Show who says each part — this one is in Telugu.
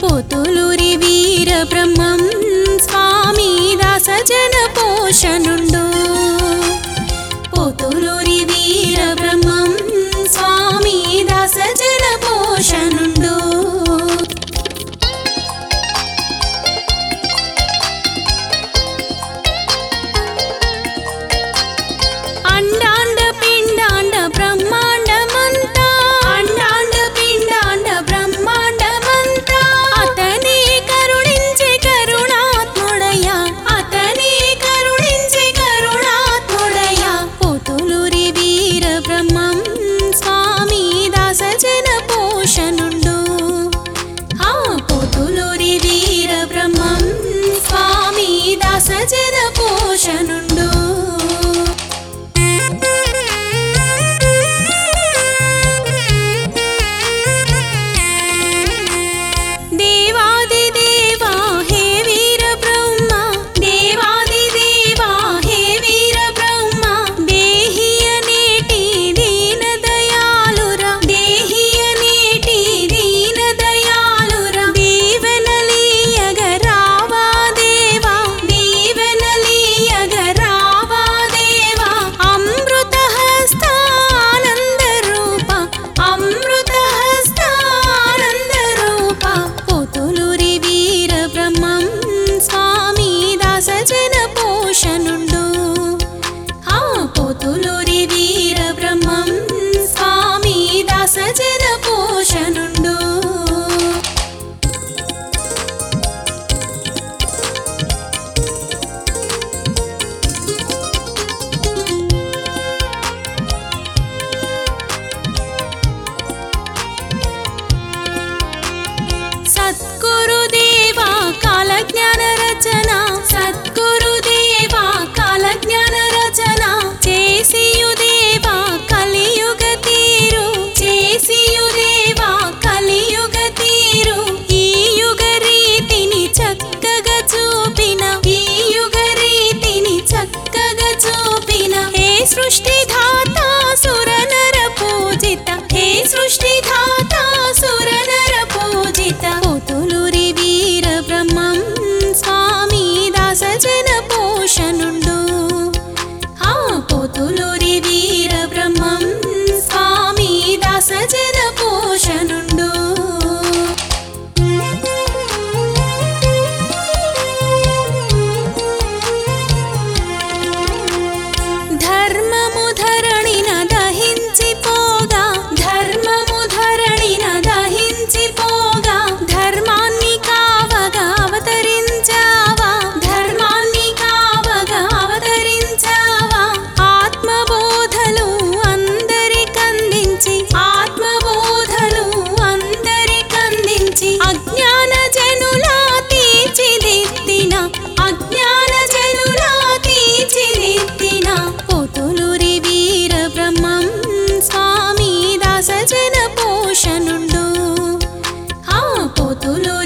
Speaker 1: పోతులూరి వీర బ్రహ్మం స్వామి దాసజన పోషణుండు పోతులూరి వీర బ్రహ్మం స్వామి దాసజన పోషణుండు అండాండ పిండాండ బ్రహ్మాండమంతా అండాండ పిండాండ బ్రహ్మాండమంతా అతనే కరుణించే కరుణాత్ముడయ్యా అతనే కరుణించే కరుణాత్ముడయ్యా పోతులూరి వీర బ్రహ్మం స్వామి దాసజన పోషణుండు ఆ పోతులూరి వీర బ్రహ్మం స్వామి దాసజన పోషణుండు పోతులూరి వీర బ్రహ్మం స్వామి దాసజన పోషణుండు సద్గురుదేవా కాలజ్ఞాన రచన సద్గురుదేవా కాలజ్ఞాన రచన చేసియుదేవా కలియుగ తీరు చేసియుదేవా కలియుగ తీరు ఈ యుగ రీతిని చక్కగా చూపిన ఈ యుగ రీతిని చక్కగా చూపిన హే సృష్టిధాత సురనర పూజిత హే సృష్టిధాత సురనర పూజిత పోతులూరి వీర బ్రహ్మం స్వామి దాసజన పోషణుండు ఆ పోతులూరి వీర బ్రహ్మం స్వామి దాసజన పోషణుండు ధర్మము ధరణిన దహించిపోగా ధర్మము ధరణిన దహించిపోగా ధర్మాన్ని కావగా అవతరించావా ధర్మాన్ని కావగా అవతరించావా ఆత్మబోధలు అందరికందించి ఆత్మబోధలు అందరికందించి అజ్ఞాన జనులా తీర్చిదిద్దిన అజ్ఞాన జనులా తీర్చిదిద్దిన పోతులూరి వీర బ్రహ్మం స్వామి దాసజన పోషణుండు ఆ పోతులూరి